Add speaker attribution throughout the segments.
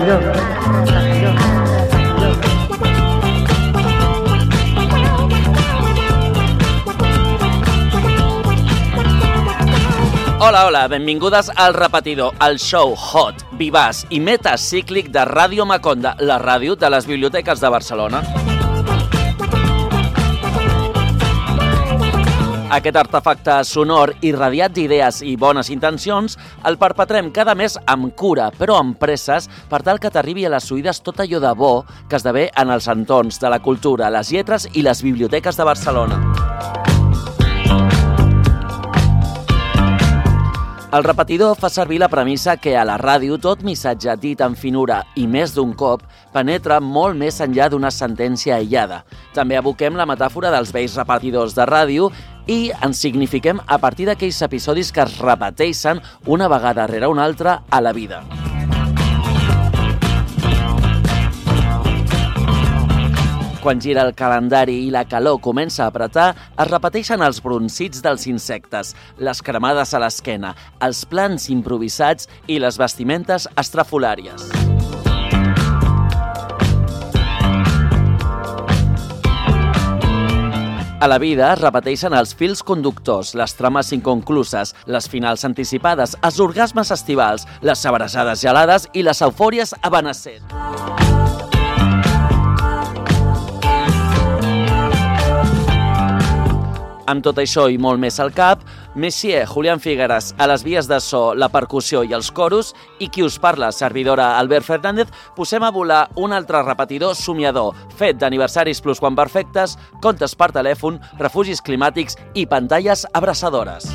Speaker 1: Hola, benvingudes al Repetidor, el show hot, vivaç i metacíclic de Ràdio Maconda, la ràdio de les biblioteques de Barcelona. Aquest artefacte sonor irradiat d'idees i bones intencions el perpetrem cada mes amb cura, però amb presses, per tal que t'arribi a les oïdes tot allò de bo que esdevé en els entorns de la cultura, les lletres i les biblioteques de Barcelona. El repetidor fa servir la premissa que a la ràdio tot missatge dit amb finura i més d'un cop penetra molt més enllà d'una sentència aïllada. També aboquem la metàfora dels vells repetidors de ràdio i ens signifiquem a partir d'aquells episodis que es repeteixen una vegada rere una altra a la vida. Quan gira el calendari i la calor comença a apretar, es repeteixen els broncits dels insectes, les cremades a l'esquena, els plans improvisats i les vestimentes estrafolàries. A la vida es repeteixen els fils conductors, les trames inconcluses, les finals anticipades, els orgasmes estivals, les abraçades gelades i les eufòries evanescents. Amb tot això i molt més al cap, Messier, Julián Figueras, a les vies de so, la percussió i els coros, i qui us parla, servidora Albert Fernández, posem a volar un altre repetidor somiador, fet d'aniversaris plusquamperfectes, comptes per telèfon, refugis climàtics i pantalles abraçadores.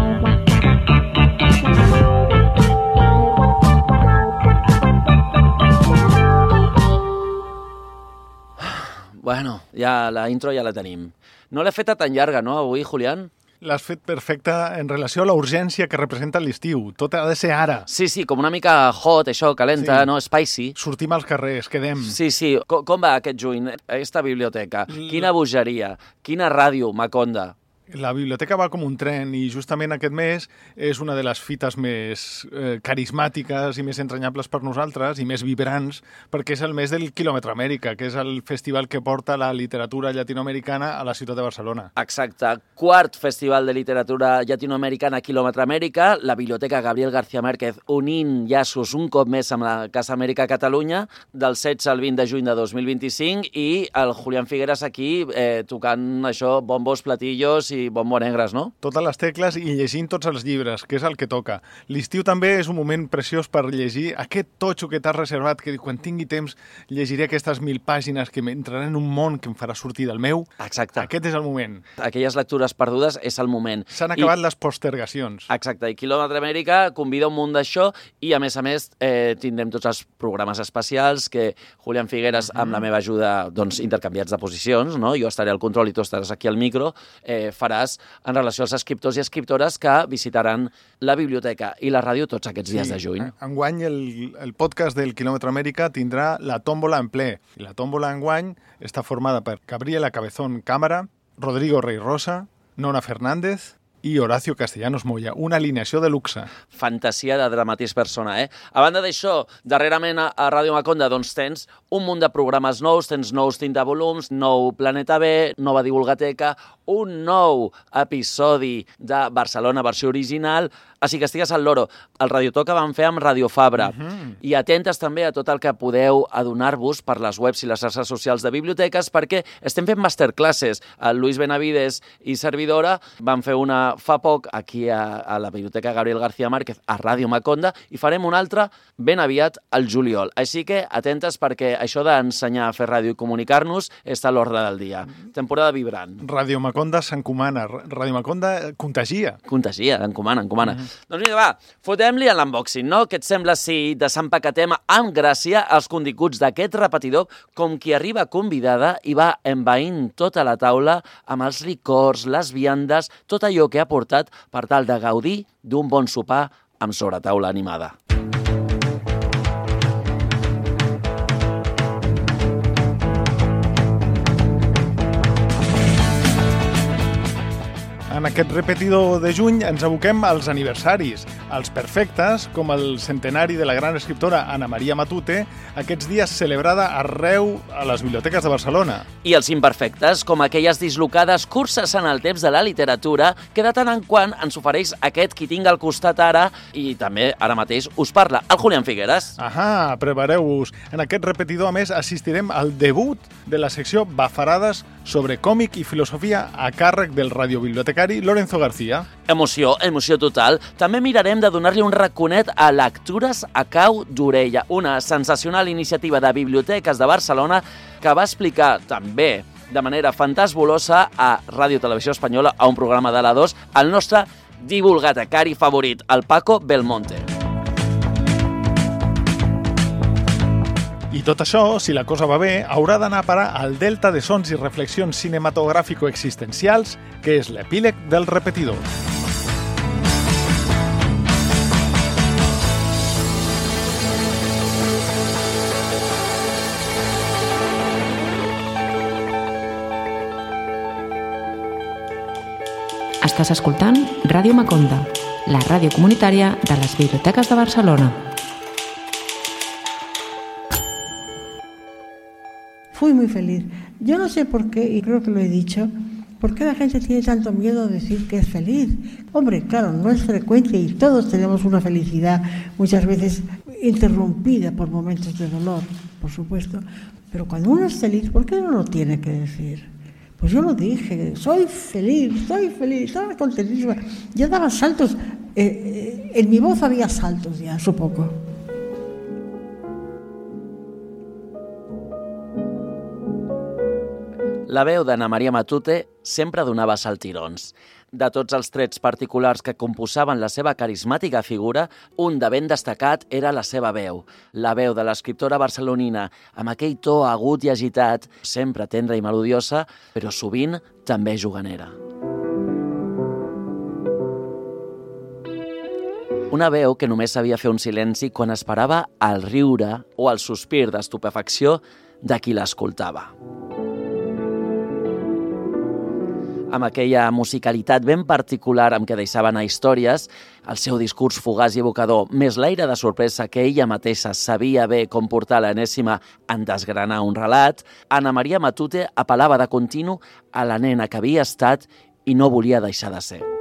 Speaker 1: Bueno, ja la intro ja la tenim. No l'he feta tan llarga, no, avui, Julián?
Speaker 2: L'has fet perfecta en relació a la urgència que representa l'estiu. Tot ha de ser ara.
Speaker 1: Sí, com una mica hot, això, calenta, sí. No? Spicy.
Speaker 2: Sortim als carrers, quedem.
Speaker 1: Sí. Com va aquest juny, aquesta biblioteca? Quina bogeria, quina ràdio, Maconda.
Speaker 2: La biblioteca va com un tren i justament aquest mes és una de les fites més carismàtiques i més entranyables per nosaltres i més vibrants perquè és el mes del Quilòmetre Amèrica, que és el festival que porta la literatura llatinoamericana a la ciutat de Barcelona.
Speaker 1: Exacte. Quart festival de literatura llatinoamericana Quilòmetre Amèrica, la Biblioteca Gabriel García Márquez unint llaços un cop més amb la Casa Amèrica a Catalunya del 16 al 20 de juny de 2025 i el Julián Figueras aquí tocant això, bombos, platillos i bombonegres, no?
Speaker 2: Totes les tecles i llegint tots els llibres, que és el que toca. L'estiu també és un moment preciós per llegir aquest totxo que t'has reservat, que quan tingui temps llegiré aquestes 1000 pàgines que m'entraran en un món que em farà sortir del meu.
Speaker 1: Exacte.
Speaker 2: Aquest és el moment.
Speaker 1: Aquelles lectures perdudes és el moment.
Speaker 2: S'han acabat les postergacions.
Speaker 1: Exacte. I Quilòmetre Amèrica convida un munt d'això i, a més, tindrem tots els programes especials que Julián Figueras, amb la meva ajuda, doncs, intercanviats de posicions, no? Jo estaré al control i tu estaràs aquí al micro, faràs en relació als escriptors i escriptores que visitaran la biblioteca i la ràdio tots aquests dies de juny.
Speaker 2: Enguany el podcast del Quilòmetre Amèrica tindrà la tòmbola en ple. I la tòmbola enguany està formada per Gabriela Cabezón Cámara, Rodrigo Rey Rosa, Nona Fernández i Horacio Castellanos Moya, una alineació de luxe.
Speaker 1: Fantasia de dramatís persona, A banda d'això, darrerament a Ràdio Maconda doncs tens un munt de programes nous, tens nous 30 volums, nou Planeta B, nova divulgateca, un nou episodi de Barcelona versió original, així que estigues al loro. El Radiotor que vam fer amb Radio Fabra. I atentes també a tot el que podeu adonar-vos per les webs i les xarxes socials de biblioteques perquè estem fent masterclasses. El Luis Benavides i servidora van fer una fa poc aquí a la Biblioteca Gabriel García Márquez a Ràdio Maconda i farem una altra ben aviat al juliol. Així que atentes perquè això d'ensenyar a fer ràdio i comunicar-nos està a l'ordre del dia. Temporada vibrant.
Speaker 2: Ràdio Maconda s'encomana. Ràdio Maconda contagia.
Speaker 1: Contagia, encomana. Doncs mira, va, fotem-li a l'unboxing, no? Què et sembla si desempaquetem amb gràcia els continguts d'aquest repetidor com qui arriba convidada i va envaint tota la taula amb els licors, les viandes, tot allò que ha portat per tal de gaudir d'un bon sopar amb sobretaula animada.
Speaker 2: En aquest repetidor de juny ens aboquem als aniversaris, Els perfectes, com el centenari de la gran escriptora Ana Maria Matute, aquests dies celebrada arreu a les biblioteques de Barcelona.
Speaker 1: I els imperfectes, com aquelles dislocades curses en el temps de la literatura que de tant en quant ens ofereix aquest qui tinc al costat ara i també ara mateix us parla, el Julián Figueras.
Speaker 2: Ahà, prepareu-vos. En aquest repetidor, a més, assistirem al debut de la secció Bafarades sobre còmic i filosofia a càrrec del radiobibliotecari Lorenzo García.
Speaker 1: Emoció total. També mirarem de donar-li un raconet a Lectures a cau d'orella, una sensacional iniciativa de biblioteques de Barcelona que va explicar també de manera fantasbulosa a Ràdio Televisió Espanyola, a un programa de la 2, el nostre divulgatecari favorit, el Paco Belmonte.
Speaker 2: I tot això, si la cosa va bé, haurà d'anar a parar al delta de sons i reflexions cinematogràfico-existencials, que és l'epíleg del repetidor.
Speaker 3: Estàs escoltant Ràdio Maconda, la ràdio comunitària de les biblioteques de Barcelona.
Speaker 4: Fui muy feliz. Yo no sé por qué, y creo que lo he dicho, por qué la gente tiene tanto miedo de decir que es feliz. Hombre, claro, no es frecuente y todos tenemos una felicidad muchas veces interrumpida por momentos de dolor, por supuesto. Pero cuando uno es feliz, ¿por qué no lo tiene que decir? Pues yo lo dije, soy feliz, estaba contentísima. Yo daba saltos, en mi voz había saltos ya, hace poco.
Speaker 1: La veu d'Ana Maria Matute sempre donava saltirons. De tots els trets particulars que composaven la seva carismàtica figura, un de ben destacat era la seva veu. La veu de l'escriptora barcelonina, amb aquell to agut i agitat, sempre tendra i melodiosa, però sovint també juganera. Una veu que només sabia fer un silenci quan esperava el riure o el sospir d'estupefacció de qui l'escoltava. Amb aquella musicalitat ben particular amb què deixava anar històries, el seu discurs fugaç i evocador, més l'aire de sorpresa que ella mateixa sabia bé com portar l'enèsima en desgranar un relat, Ana Maria Matute apel·lava de continu a la nena que havia estat i no volia deixar de ser.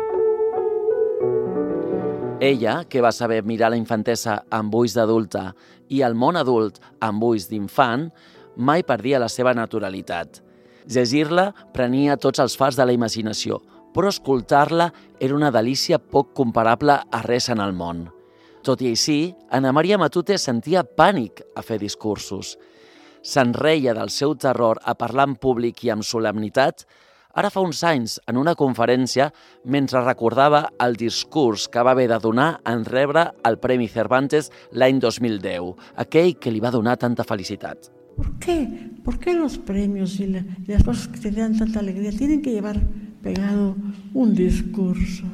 Speaker 1: Ella, que va saber mirar la infantesa amb ulls d'adulta i el món adult amb ulls d'infant, mai perdia la seva naturalitat. Llegir-la prenia tots els fars de la imaginació, però escoltar-la era una delícia poc comparable a res en el món. Tot i així, Ana Maria Matute sentia pànic a fer discursos. Se'n reia del seu terror a parlar en públic i amb solemnitat, ara fa uns anys, en una conferència, mentre recordava el discurs que va haver de donar en rebre el Premi Cervantes l'any 2010, aquell que li va donar tanta felicitat.
Speaker 4: ¿Por qué? ¿Por qué los premios y las cosas que te dan tanta alegría tienen que llevar pegado un discurso?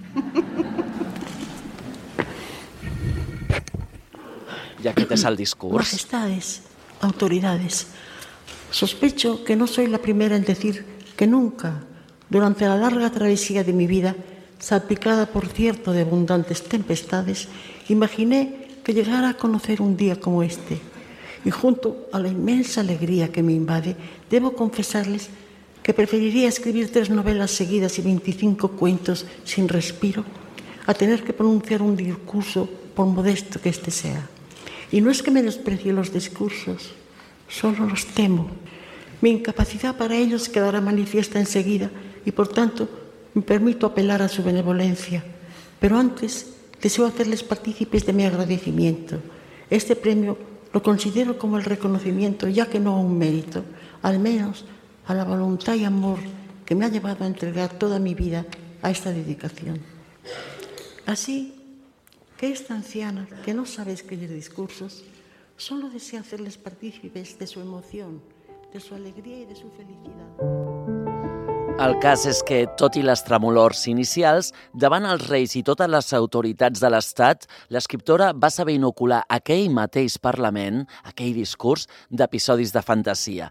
Speaker 1: I aquest és el discurs.
Speaker 4: Majestades, autoridades, sospecho que no soy la primera en decir que nunca, durante la larga travesía de mi vida, salpicada por cierto de abundantes tempestades, imaginé que llegara a conocer un día como este. Y junto a la inmensa alegría que me invade, debo confesarles que preferiría escribir 3 novelas seguidas y 25 cuentos sin respiro a tener que pronunciar un discurso, por modesto que éste sea. Y no es que menosprecie los discursos, solo los temo. Mi incapacidad para ellos quedará manifiesta enseguida y, por tanto, me permito apelar a su benevolencia. Pero antes deseo hacerles partícipes de mi agradecimiento. Este premio lo considero como el reconocimiento, ya que no un mérito, al menos a la voluntad y amor que me ha llevado a entregar toda mi vida a esta dedicación. Así que esta anciana, que no sabe escribir discursos, solo desea hacerles partícipes de su emoción, de su alegría y de su felicidad.
Speaker 1: El cas és que, tot i les tremolors inicials, davant els reis i totes les autoritats de l'Estat, l'escriptora va saber inocular aquell mateix Parlament, aquell discurs, d'episodis de fantasia.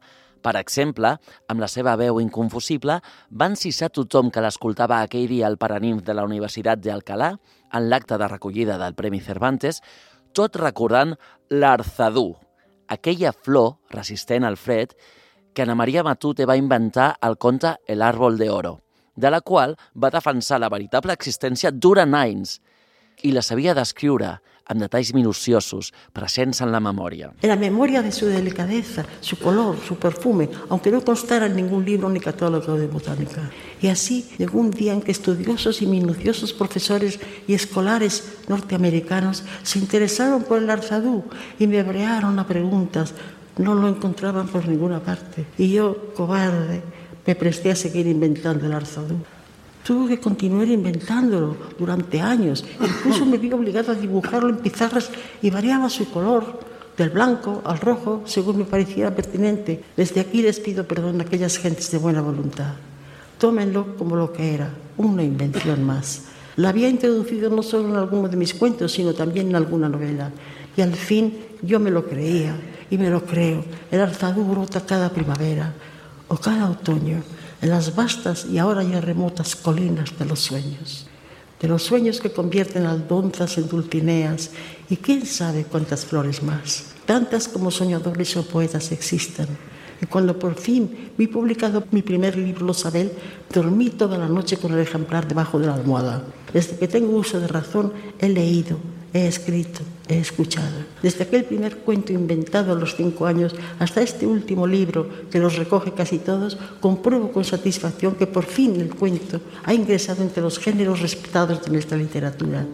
Speaker 1: Per exemple, amb la seva veu inconfusible, va encisar tothom que l'escoltava aquell dia al Paraninf de la Universitat d'Alcalá, en l'acte de recollida del Premi Cervantes, tot recordant l'arzadú, aquella flor resistent al fred que Ana María Matute va inventar al conte El árbol de oro, de la qual va defensar la veritable existència durant anys i la sabia descriure amb detalls minuciosos, presents en la memòria.
Speaker 4: En la memoria de su delicadeza, su color, su perfume, aunque no constara en ningún libro ni catálogo de botánica. Y así llegó un día en que estudiosos y minuciosos profesores y escolares norteamericanos se interesaron por el arzadú y me brearon a preguntas. No lo encontraban por ninguna parte. Y yo, cobarde, me presté a seguir inventando el arzadú. Tuve que continuar inventándolo durante años. Incluso me vi obligado a dibujarlo en pizarras y variaba su color, del blanco al rojo, según me pareciera pertinente. Desde aquí les pido perdón a aquellas gentes de buena voluntad. Tómenlo como lo que era, una invención más. La había introducido no solo en alguno de mis cuentos, sino también en alguna novela. Y al fin yo me lo creía y me lo creo. El arzadú brota cada primavera o cada otoño en las vastas y ahora ya remotas colinas de los sueños que convierten aldonzas en dulcineas y quién sabe cuántas flores más, tantas como soñadores o poetas existan. Y cuando por fin vi publicado mi primer libro, Lo Sabel, dormí toda la noche con el ejemplar debajo de la almohada. Desde que tengo uso de razón, he leído, he escrito, he escuchado. Desde aquel primer cuento inventado a los 5 años hasta este último libro, que los recoge casi todos, compruebo con satisfacción que por fin el cuento ha ingresado entre los géneros respetados de nuestra literatura.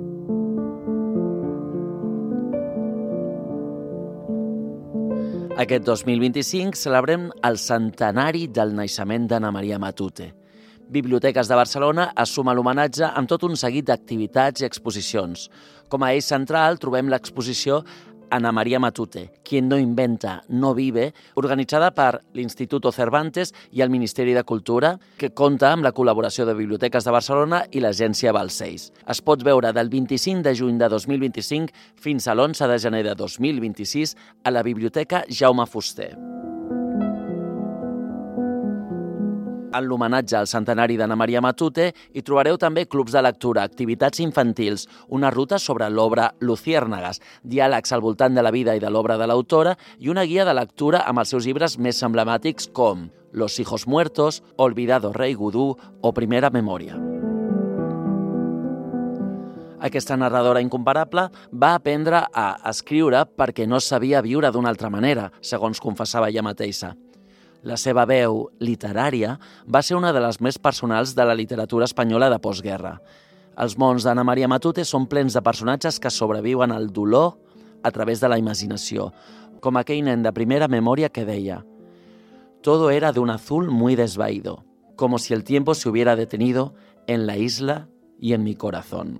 Speaker 1: Aquest 2025 celebrem el centenari del naixement d'Ana María Matute. Biblioteques de Barcelona assuma l'homenatge amb tot un seguit d'activitats i exposicions. Com a eix central trobem l'exposició Ana María Matute, Quien no inventa, no vive, organitzada per l'Instituto Cervantes i el Ministeri de Cultura, que compta amb la col·laboració de Biblioteques de Barcelona i l'Agència Balcells. Es pot veure del 25 de juny de 2025 fins a l'11 de gener de 2026 a la Biblioteca Jaume Fuster. En l'homenatge al centenari d'Ana María Matute hi trobareu també clubs de lectura, activitats infantils, una ruta sobre l'obra Luciérnagas, diàlegs al voltant de la vida i de l'obra de l'autora i una guia de lectura amb els seus llibres més emblemàtics com Los hijos muertos, Olvidado rey Gudú o Primera memoria. Aquesta narradora incomparable va aprendre a escriure perquè no sabia viure d'una altra manera, segons confessava ella mateixa. La seva veu literària va ser una de les més personals de la literatura espanyola de postguerra. Els mons d'Ana María Matute són plens de personatges que sobreviuen al dolor a través de la imaginació, com aquell nen de Primera memoria que deia «Todo era de un azul muy desvaído, como si el tiempo se hubiera detenido en la isla y en mi corazón».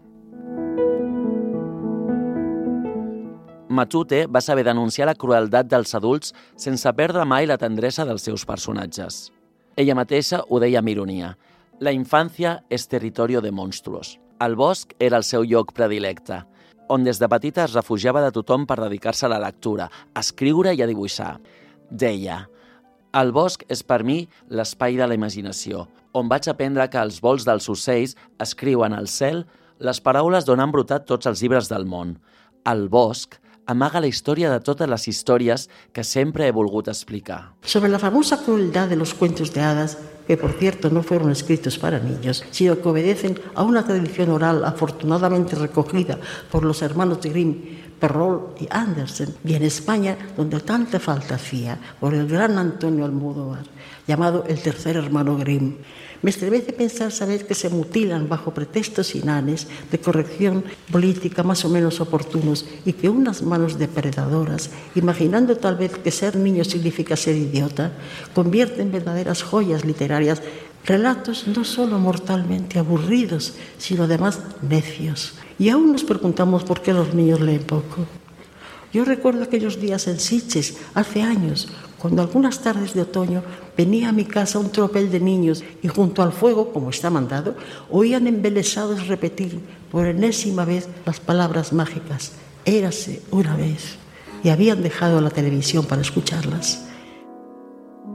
Speaker 1: Matute va saber denunciar la crueldat dels adults sense perdre mai la tendresa dels seus personatges. Ella mateixa ho deia amb ironia. La infància és territorio de monstruos. El bosc era el seu lloc predilecte, on des de petita es refugiava de tothom per dedicar-se a la lectura, a escriure i a dibuixar. Deia, el bosc és per mi l'espai de la imaginació, on vaig aprendre que els vols dels ocells escriuen al cel les paraules d'on han brotat tots els llibres del món. El bosc amaga la historia de todas las historias que siempre he volgut explicar.
Speaker 4: Sobre la famosa crueldad de los cuentos de hadas, que por cierto no fueron escritos para niños, sino que obedecen a una tradición oral afortunadamente recogida por los hermanos Grimm, Perrault y Andersen, y en España, donde tanta falta hacía, por el gran Antonio Almodóvar, llamado el tercer hermano Grimm. Me estremece pensar saber que se mutilan bajo pretextos inanes de corrección política más o menos oportunos y que unas manos depredadoras, imaginando tal vez que ser niño significa ser idiota, convierten en verdaderas joyas literarias relatos no solo mortalmente aburridos, sino además necios. Y aún nos preguntamos por qué los niños leen poco. Yo recuerdo aquellos días en Sitges, hace años, cuando algunas tardes de otoño venía a mi casa un tropel de niños y junto al fuego, como está mandado, oían embelesados repetir por enésima vez las palabras mágicas, érase una vez, y habían dejado la televisión para escucharlas.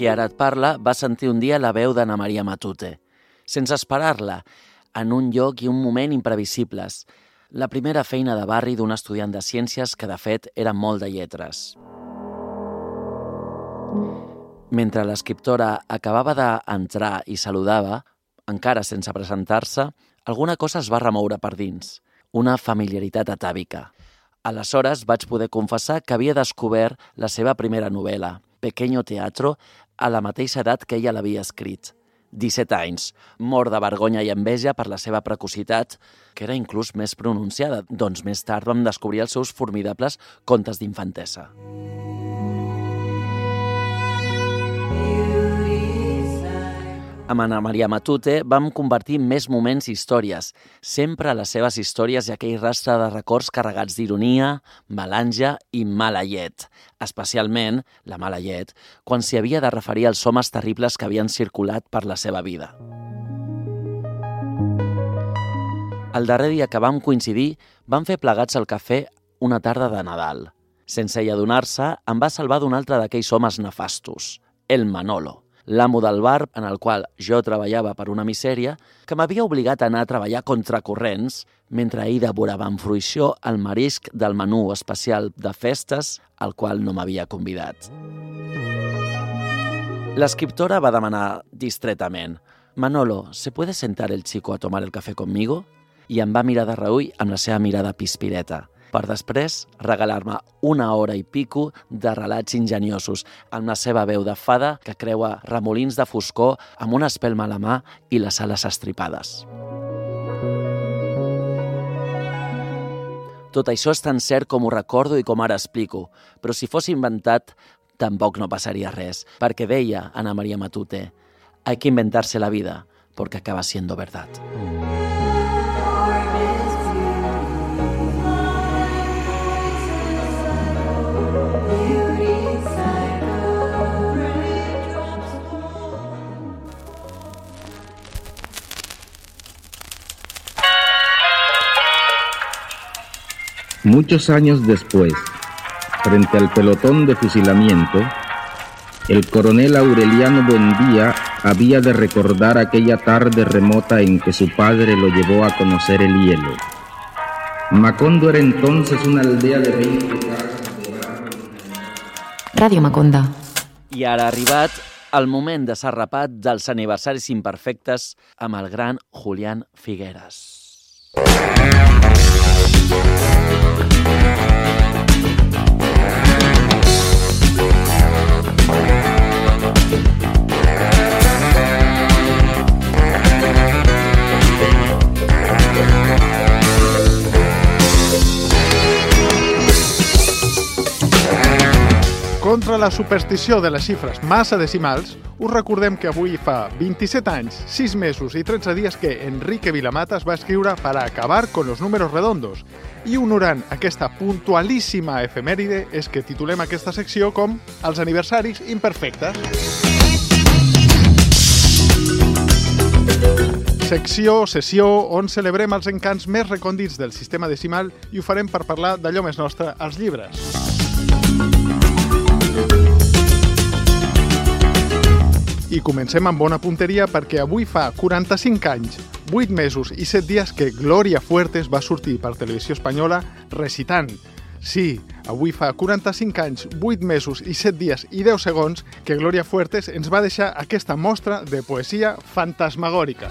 Speaker 1: qui ara et parla va sentir un dia la veu d'Anna Maria Matute. Sense esperar-la, en un lloc i un moment imprevisibles. La primera feina de barri d'un estudiant de ciències que, de fet, era molt de lletres. Mentre l'escriptora acabava d'entrar i saludava, encara sense presentar-se, alguna cosa es va remoure per dins, una familiaritat atàvica. Aleshores vaig poder confessar que havia descobert la seva primera novel·la, Pequeño Teatro, a la mateixa edat que ella l'havia escrit. 17 anys, mort de vergonya i enveja per la seva precocitat, que era inclús més pronunciada, doncs més tard vam descobrir els seus formidables contes d'infantesa. Amb Anna Maria Matute vam convertir més moments i històries, sempre a les seves històries i aquell rastre de records carregats d'ironia, melange i mala llet. Especialment, la mala llet, quan s'hi havia de referir als homes terribles que havien circulat per la seva vida. El darrer dia que vam coincidir, vam fer plegats al cafè una tarda de Nadal. Sense ella adonar-se, em va salvar d'un altre d'aquells homes nefastos, el Manolo, l'amo del bar en el qual jo treballava per una misèria, que m'havia obligat a anar a treballar contracorrents mentre ell devorava amb fruïció el marisc del menú especial de festes al qual no m'havia convidat. L'escriptora va demanar distretament: «Manolo, ¿se puede sentar el chico a tomar el café conmigo?» I em va mirar de reüll amb la seva mirada pispireta, per després regalar-me una hora i pico de relats ingeniosos amb la seva veu de fada que creua remolins de foscor amb una espelma a la mà i les ales estripades. Tot això és tan cert com ho recordo i com ara explico, però si fos inventat tampoc no passaria res, perquè deia Anna Maria Matute: «Hay que inventarse la vida, porque acaba siendo verdad».
Speaker 5: Muchos años después, frente al pelotón de fusilamiento, el coronel Aureliano Buendía había de recordar aquella tarde remota en que su padre lo llevó a conocer el hielo. Macondo era entonces una aldea de 20 casas de barro.
Speaker 3: Ràdio Maconda.
Speaker 1: I ara ha arribat el moment de ser rapat dels aniversaris imperfectes amb el gran Julián Figueras.
Speaker 2: Contra la superstició de les xifres massa decimals, us recordem que avui fa 27 anys, 6 mesos i 13 dies que Enrique Vilamatas va escriure Para acabar con los números redondos. I honorant aquesta puntualíssima efemèride és que titulem aquesta secció com Els aniversaris imperfectes. Sessió on celebrem els encants més recòndits del sistema decimal i ho farem per parlar d'allò més nostre, els llibres. I comencem amb bona punteria perquè avui fa 45 anys, 8 mesos i 7 dies que Gloria Fuertes va sortir per Televisió Espanyola recitant. Sí, avui fa 45 anys, 8 mesos i 7 dies i 10 segons que Gloria Fuertes ens va deixar aquesta mostra de poesia fantasmagòrica.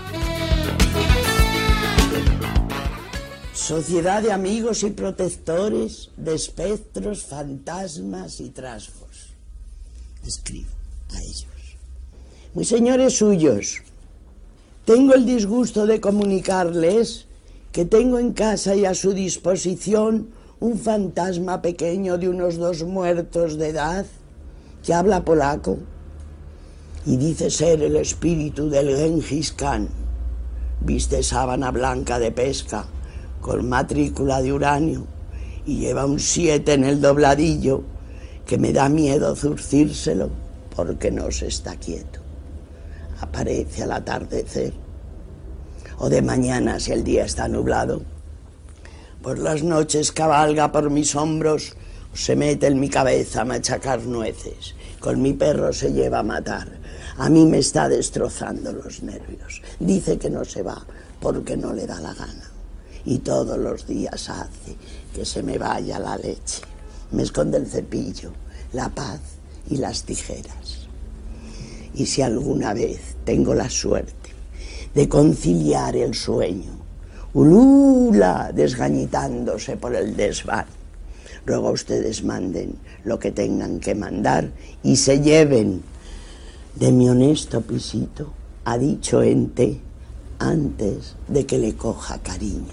Speaker 6: Sociedad de amigos y protectores de espectros, fantasmas y trasgos. Escribo a ellos. Muy señores suyos, tengo el disgusto de comunicarles que tengo en casa y a su disposición un fantasma pequeño de unos 2 muertos de edad que habla polaco y dice ser el espíritu del Gengis Khan. Viste sábana blanca de pesca con matrícula de uranio y lleva un 7 en el dobladillo que me da miedo zurcírselo porque no se está quieto. Aparece al atardecer o de mañana si el día está nublado. Por las noches cabalga por mis hombros Se mete en mi cabeza a machacar nueces. Con mi perro se lleva a matar. A mí me está destrozando los nervios. Dice que no se va porque no le da la gana. Y todos los días hace que se me vaya la leche. Me esconde el cepillo, la paz y las tijeras. Y si alguna vez tengo la suerte de conciliar el sueño, ulula, desgañitándose por el desván, luego ustedes manden lo que tengan que mandar y se lleven de mi honesto pisito a dicho ente antes de que le coja cariño.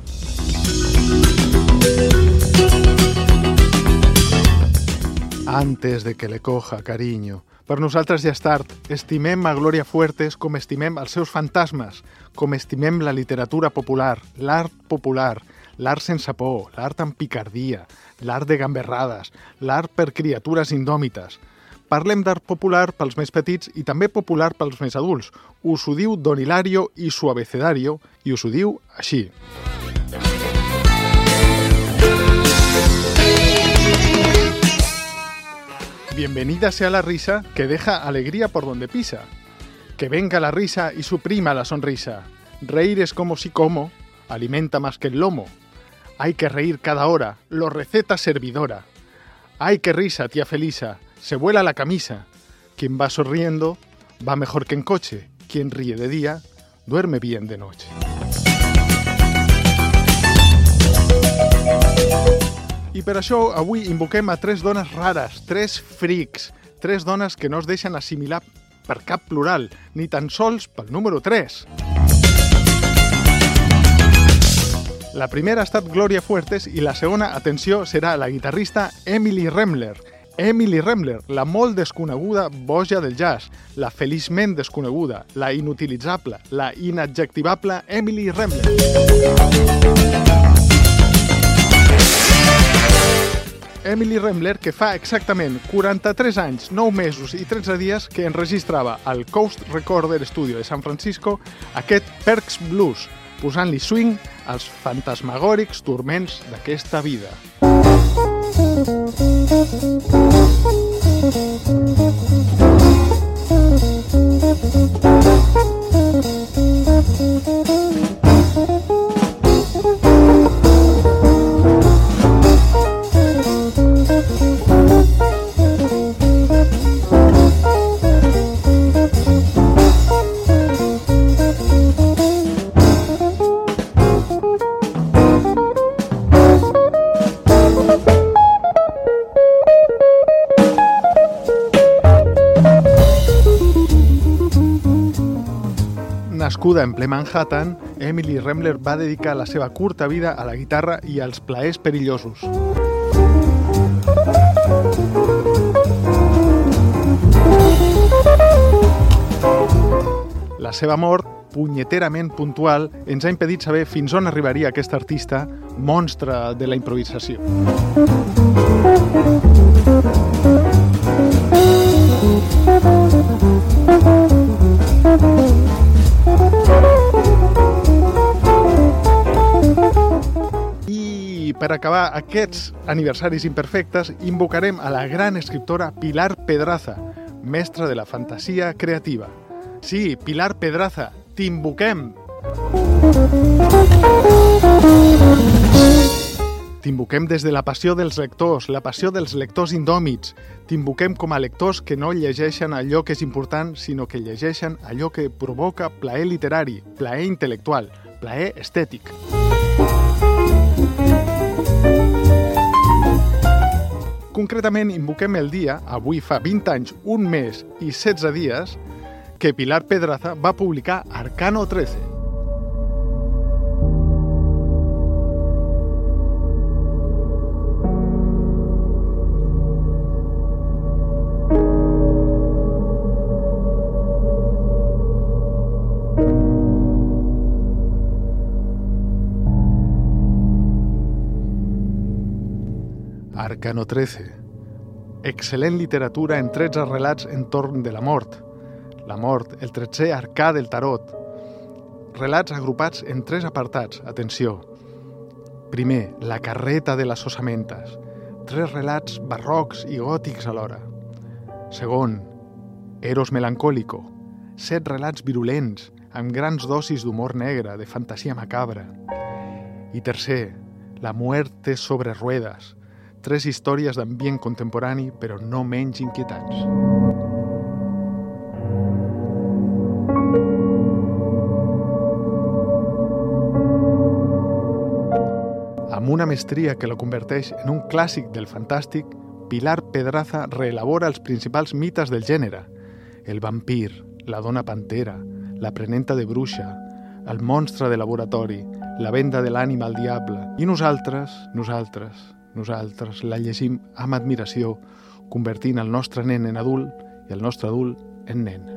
Speaker 2: Antes de que le coja carinyo. Per nosaltres ja és tard. Estimem a Glòria Fuertes com estimem els seus fantasmes, com estimem la literatura popular, l'art sense por, l'art amb picardia, l'art de gamberrades, l'art per criatures indòmites. Parlem d'art popular pels més petits i també popular pels més adults. Us ho diu Don Hilario i su abecedario, i us ho diu així. Bienvenida sea la risa que deja alegría por donde pisa. Que venga la risa y suprima la sonrisa. Reír es como si como, alimenta más que el lomo. Hay que reír cada hora, lo receta servidora. Ay, qué risa, tía Felisa, se vuela la camisa. Quien va sonriendo va mejor que en coche. Quien ríe de día duerme bien de noche. I per això avui invoquem a 3 dones rares, 3 freaks, 3 dones que no es deixen assimilar per cap plural, ni tan sols pel número 3. La primera ha estat Glòria Fuertes i la segona, atenció, serà la guitarrista Emily Remler. Emily Remler, la molt desconeguda boja del jazz, la feliçment desconeguda, la inutilitzable, la inadjectivable Emily Remler. Emily Remler, que fa exactament 43 anys, 9 mesos i 13 dies que enregistrava al Coast Recorder Studio de San Francisco aquest Perks Blues, posant-li swing als fantasmagòrics turments d'aquesta vida. Nascuda en ple Manhattan, Emily Remler va dedicar la seva curta vida a la guitarra i als plaers perillosos. La seva mort, punyeterament puntual, ens ha impedit saber fins on arribaria aquest artista, monstre de la improvisació. I per acabar aquests aniversaris imperfectes, invocarem a la gran escriptora Pilar Pedraza, mestra de la fantasia creativa. Sí, Pilar Pedraza, t'invoquem! T'invoquem des de la passió dels lectors, la passió dels lectors indòmits. T'invoquem com a lectors que no llegeixen allò que és important, sinó que llegeixen allò que provoca plaer literari, plaer intel·lectual, plaer estètic. Concretament, invoquem el dia, avui fa 20 anys, 1 mes i 16 dies, que Pilar Pedraza va publicar Arcano 13. Arcano 13. Excel·lent literatura en 13 relats entorn de la mort. La mort, el 13è arcà del tarot. Relats agrupats en 3 apartats. Atenció. Primer, la carreta de les osamentes. 3 relats barrocs i gòtics alhora. Segon, Eros melancólico, 7 relats virulents, amb grans dosis d'humor negre, de fantasia macabra. I tercer, La muerte sobre ruedas, 3 històries d'ambient contemporani, però no menys inquietants. Amb una mestria que la converteix en un clàssic del fantàstic, Pilar Pedraza reelabora els principals mites del gènere: el vampir, la dona pantera, l'aprenenta de bruixa, el monstre de laboratori, la venda de l'ànima al diable. I nosaltres la llegim amb admiració, convertint el nostre nen en adult i el nostre adult en nen.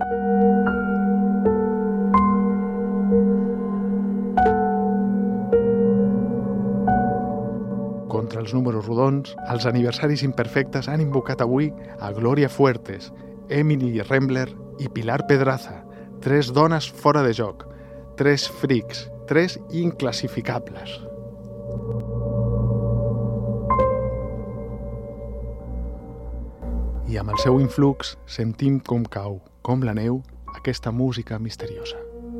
Speaker 2: Contra els números rodons, els aniversaris imperfectes han invocat avui a Gloria Fuertes, Emily Rembler i Pilar Pedraza, 3 dones fora de joc, 3 frics, 3 inclassificables. I amb el seu influx sentim com cau, com la neu, aquesta música misteriosa.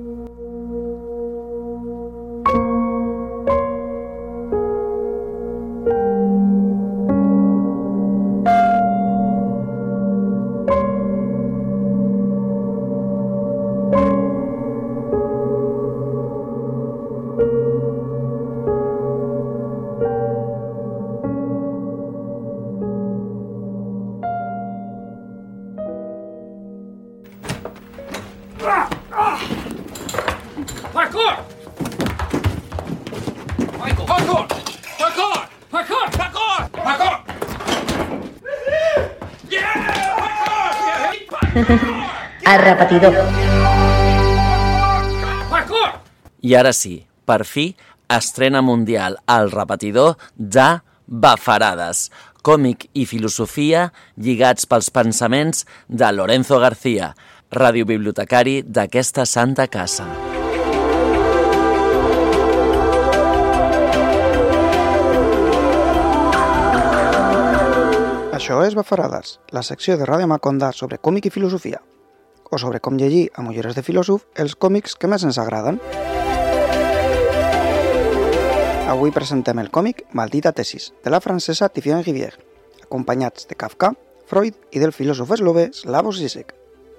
Speaker 7: Al repetidor.
Speaker 1: I ara sí, per fi, estrena mundial al repetidor de Bafarades, còmic i filosofia lligats pels pensaments de Lorenzo García, radiobibliotecari d'aquesta santa casa.
Speaker 8: Això és Bafarades, la secció de Ràdio Maconda sobre còmic i filosofia, o sobre com llegir amb ulleres de filòsof els còmics que més ens agraden. Avui presentem el còmic Maldita tesis, de la francesa Tiffian Rivière, acompanyats de Kafka, Freud i del filòsof eslové Slavoj Žižek.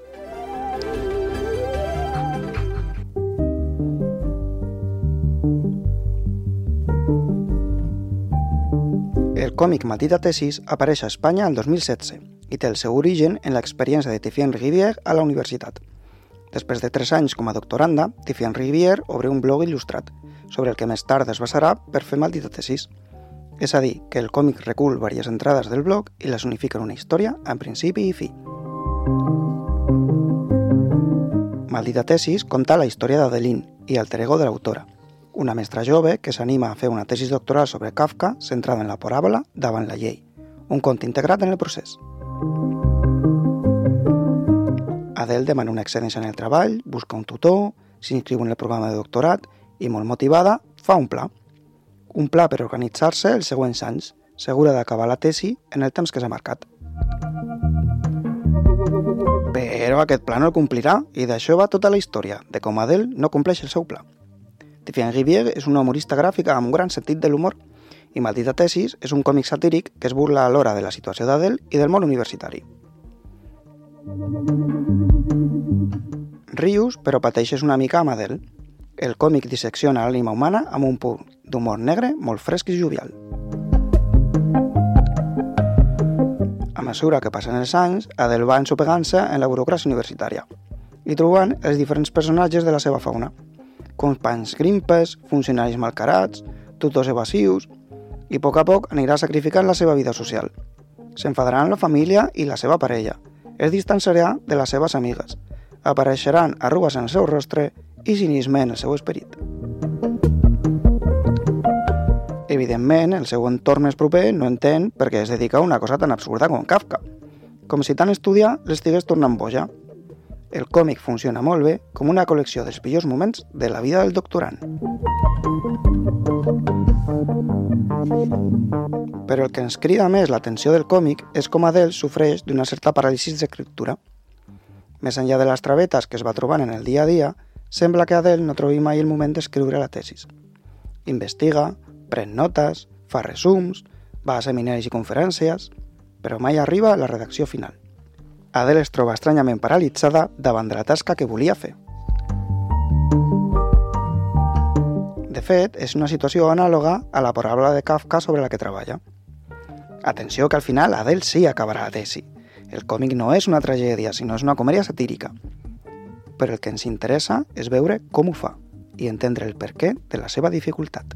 Speaker 8: El còmic Maldita tesis apareix a Espanya el 2016 i té el seu origen en l'experiència de Tiffian Rivière a la universitat. Després de 3 anys com a doctoranda, Tiffian Rivière obre un blog il·lustrat, sobre el que més tard es basarà per fer Maldita tesis. És a dir, que el còmic recull diverses entrades del blog i les unifica en una història amb principi i fi. Maldita tesis conta la història d'Adeline i alter ego de l'autora, una mestra jove que s'anima a fer una tesis doctoral sobre Kafka centrada en la paràbola davant la llei, un conte integrat en el procés. Adele demana una excedència en el treball, busca un tutor, s'inscriu en el programa de doctorat i, molt motivada, fa un pla. Un pla per organitzar-se els següents anys, segura d'acabar la tesi en el temps que s'ha marcat. Però aquest pla no el complirà i d'això va tota la història, de com Adele no compleix el seu pla. Tiffian Rivière és una humorista gràfica amb un gran sentit de l'humor i Maldita tesis és un còmic satíric que es burla alhora de la situació d'Adele i del món universitari. Rius, però pateixes una mica amb Adele. El còmic dissecciona l'ànima humana amb un punt d'humor negre molt fresc i jovial. A mesura que passen els anys, Adele va ensopegant-se en la burocràcia universitària i trobant els diferents personatges de la seva fauna, companys grimpes, funcionaris malcarats, tutors evasius, i a poc anirà sacrificant la seva vida social. S'enfadarà amb la família i la seva parella, es distanciarà de les seves amigues, apareixeran arrugues en el seu rostre i cinisme en el seu esperit. Evidentment, el seu entorn més proper no entén per què es dedica a una cosa tan absurda com Kafka, com si tant estudiar l'estigués tornant boja. El còmic funciona molt bé com una col·lecció dels millors moments de la vida del doctorand. Però el que ens crida més l'atenció del còmic és com Adele sofreix d'una certa paràlisi d'escriptura. Més enllà de les travetes que es va trobant en el dia a dia, sembla que Adele no trobi mai el moment d'escriure la tesis. Investiga, pren notes, fa resums, va a seminaris i conferències, però mai arriba a la redacció final. Adele es troba estranyament paralitzada davant de la tasca que volia fer. De fet, és una situació anàloga a la paràbola de Kafka sobre la que treballa. Atenció que al final Adele sí acabarà la tesi. El còmic no és una tragèdia, sinó és una comèdia satírica. Però el que ens interessa és veure com ho fa i entendre el perquè de la seva dificultat.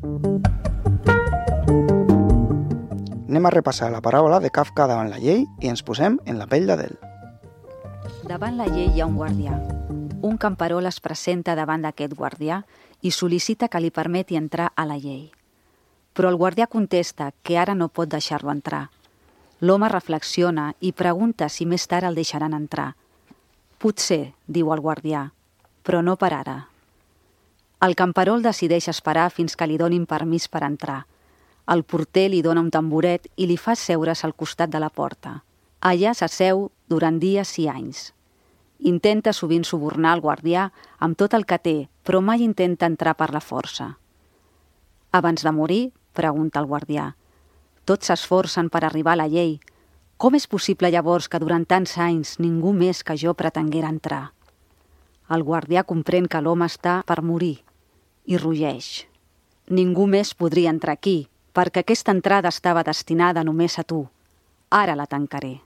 Speaker 8: Anem a repassar la paràbola de Kafka davant la llei i ens posem en la pell d'Adele.
Speaker 9: Davant la llei hi ha un guardià. Un camperol es presenta davant d'aquest guardià i sol·licita que li permeti entrar a la llei. Però el guardià contesta que ara no pot deixar-lo entrar. L'home reflexiona i pregunta si més tard el deixaran entrar. Potser, diu el guardià, però no per ara. El camperol decideix esperar fins que li donin permís per entrar. El porter li dona un tamboret i li fa seure's al costat de la porta. Allà s'asseu durant dies i anys. Intenta sovint subornar el guardià amb tot el que té, però mai intenta entrar per la força. Abans de morir, pregunta el guardià, tots s'esforcen per arribar a la llei. Com és possible llavors que durant tants anys ningú més que jo pretenguera entrar? El guardià comprèn que l'home està per morir i rugeix. Ningú més podria entrar aquí, perquè aquesta entrada estava destinada només a tu. Ara la tancaré.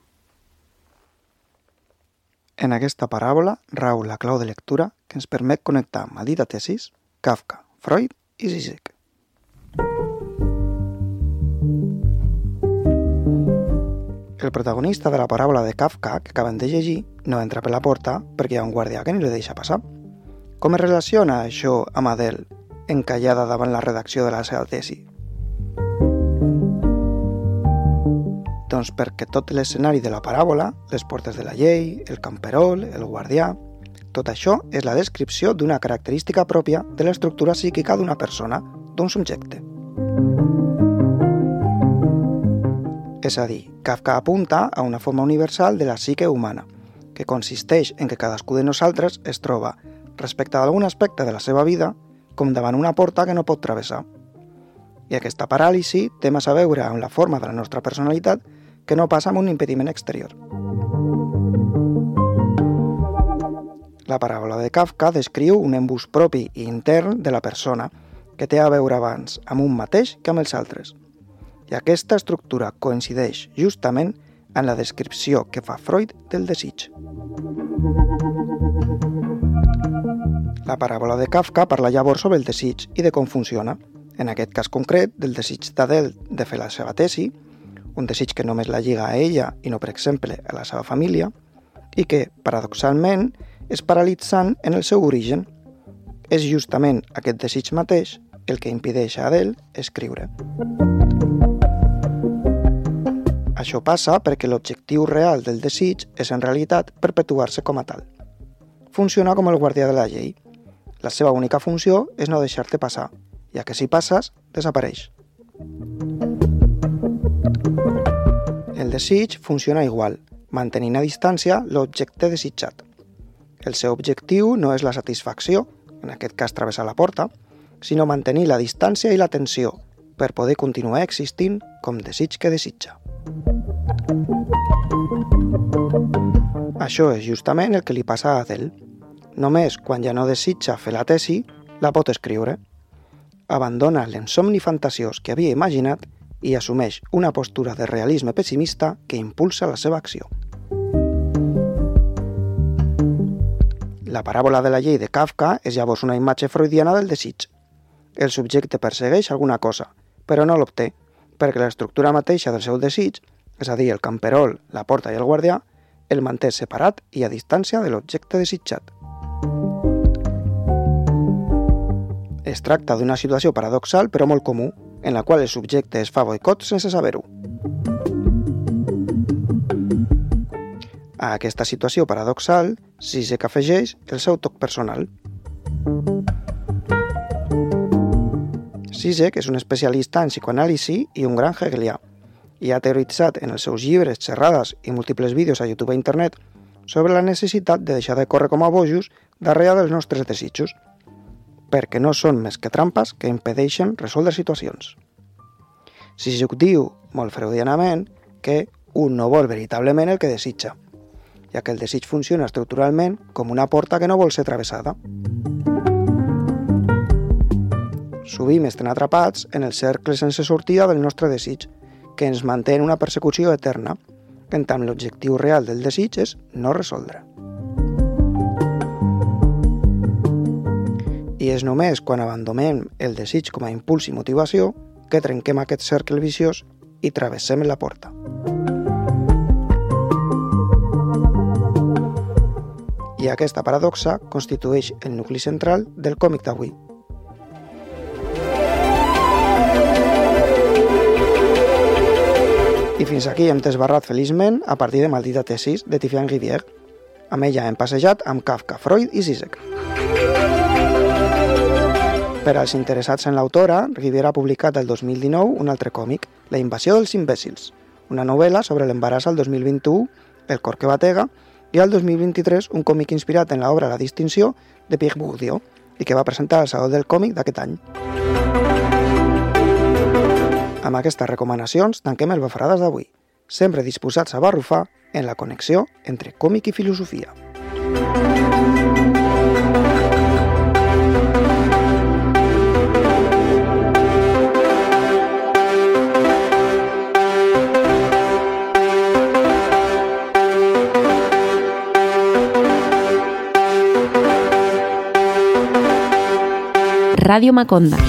Speaker 8: En aquesta paràbola rau la clau de lectura que ens permet connectar amb la dita tesis, Kafka, Freud i Zizek. El protagonista de la paràbola de Kafka que acabem de llegir no entra per la porta perquè hi ha un guardià que ni li deixa passar. Com es relaciona això amb Adele, encallada davant la redacció de la seva tesi? Doncs perquè tot l'escenari de la paràbola, les portes de la llei, el camperol, el guardià, tot això és la descripció d'una característica pròpia de l'estructura psíquica d'una persona, d'un subjecte. És a dir, Kafka apunta a una forma universal de la psique humana, que consisteix en que cadascú de nosaltres es troba, respecte d'algun aspecte de la seva vida, com davant una porta que no pot travessar. I aquesta paràlisi té més a veure amb la forma de la nostra personalitat que no passa amb un impediment exterior. La paràbola de Kafka descriu un embús propi i intern de la persona que té a veure abans amb un mateix que amb els altres. I aquesta estructura coincideix justament en la descripció que fa Freud del desig. La paràbola de Kafka parla llavors sobre el desig i de com funciona. En aquest cas concret, del desig d'Adele de fer la seva tesi, un desig que només la lliga a ella i no, per exemple, a la seva família, i que, paradoxalment, és paralitzant en el seu origen. És justament aquest desig mateix el que impedeix a Adele escriure. Això passa perquè l'objectiu real del desig és en realitat perpetuar-se com a tal. Funciona com el guardià de la llei. La seva única funció és no deixar-te passar, ja que si passes, desapareix. El desig funciona igual, mantenint a distància l'objecte desitjat. El seu objectiu no és la satisfacció, en aquest cas travessar la porta, sinó mantenir la distància i la tensió per poder continuar existint com desig que desitja. Això és justament el que li passa a Adele. Només quan ja no desitja fer la tesi, la pot escriure. Abandona l'ensomni fantasiós que havia imaginat i assumeix una postura de realisme pessimista que impulsa la seva acció. La paràbola de la llei de Kafka és llavors una imatge freudiana del desig. El subjecte persegueix alguna cosa, però no l'obté, perquè l'estructura mateixa del seu desig, és a dir, el camperol, la porta i el guardià, el manté separat i a distància de l'objecte desitjat. Es tracta d'una situació paradoxal però molt comú, en la qual el subjecte es fa boicot sense saber-ho. A aquesta situació paradoxal, Zizek afegeix el seu toc personal. Zizek és un especialista en psicoanàlisi i un gran hegelià, i ha teoritzat en els seus llibres, xerrades i múltiples vídeos a YouTube i internet sobre la necessitat de deixar de córrer com a bojos darrere dels nostres desitjos, perquè no són més que trampes que impedeixen resoldre situacions. Zizek diu, molt freudianament, que un no vol veritablement el que desitja, ja que el desig funciona estructuralment com una porta que no vol ser travessada. Sovint estem atrapats en el cercle sense sortida del nostre desig, que ens manté en una persecució eterna, en tant l'objectiu real del desig és no resoldre. I és només quan abandonem el desig com a impuls i motivació que trenquem aquest cercle viciós i travessem la porta. I aquesta paradoxa constitueix el nucli central del còmic d'avui. I fins aquí hem desbarrat feliçment a partir de Maldita tesis de Tizian Rivière. Amb ella hem passejat amb Kafka, Freud i Zizek. Per als interessats en l'autora, Rivière ha publicat el 2019 un altre còmic, La invasió dels imbècils, una novel·la sobre l'embaràs al 2021, El cor que batega, i al 2023 un còmic inspirat en l'obra La distinció de Pierre Bourdieu i que va presentar al Saló del Còmic d'aquest any. Amb aquestes recomanacions tanquem el Bafarades d'avui, sempre disposats a barrufar en la connexió entre còmic i filosofia.
Speaker 3: Radio Maconda.